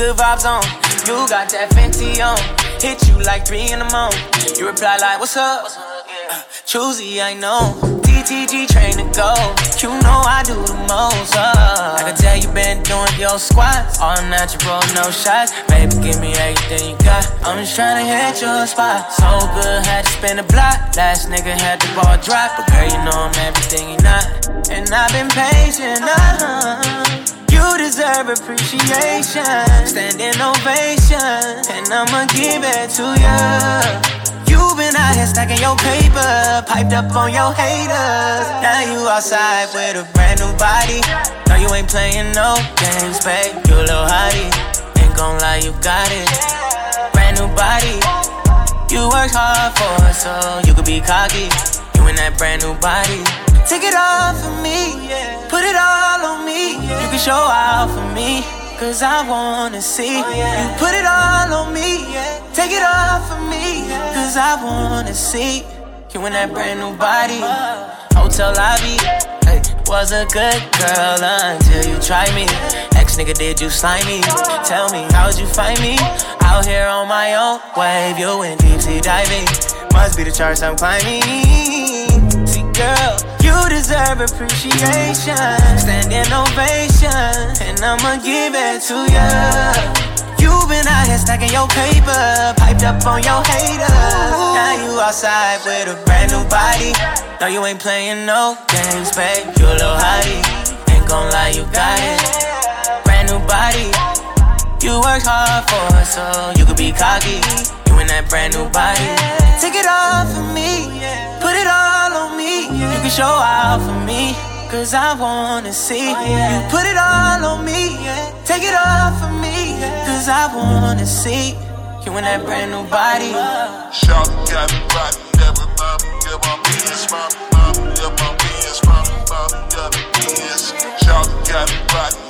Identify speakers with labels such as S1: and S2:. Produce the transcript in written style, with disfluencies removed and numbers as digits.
S1: good vibes on. You got that Fenty on. Hit you like 3 in the morning. You reply like, what's up? Choosy, I know. TTG train to go. You know I do the most. I can tell you been doing your squats. All natural, no shots. Baby, give me everything you got. I'm just tryna hit your spot. So good, had to spin the block. Last nigga had the ball drop. But girl, you know I'm everything you're not. And I've been patient, You deserve appreciation. Standing ovation. And I'ma give it to you. You been out here stacking your paper, piped up on your haters. Now you outside with a brand new body. No, you ain't playing no games, babe. You a little hottie, ain't gon' lie, you got it. Brand new body, you worked hard for it, so you could be cocky. You in that brand new body. Take it off for me, put it all on me. You can show out for me, cause I wanna see. You put it all on me, take it off for me, cause I wanna see. You in that brand new body. Hotel lobby, hey, was a good girl until you tried me. Ex-nigga, did you slime me? Tell me, how'd you find me? Out here on my own wave, you went deep sea diving. Must be the charts I'm climbing. See, girl, you deserve appreciation. Standing ovation, and I'ma give it to ya. You been out here stacking your paper, piped up on your haters. Now you outside with a brand new body. No, you ain't playing no games, babe. You a little hottie, ain't gon' lie, you got it. Brand new body, you worked hard for it, so you could be cocky. You in that brand new body. Take it off for me, put it all on me. You can show out for me, cause I wanna see. You put it all on me, take it off for me, cause I wanna see. You in that brand new body.
S2: Shout got me rockin', never mind, yeah, my business, yeah, my business, yeah, my business. Shout got me rockin'.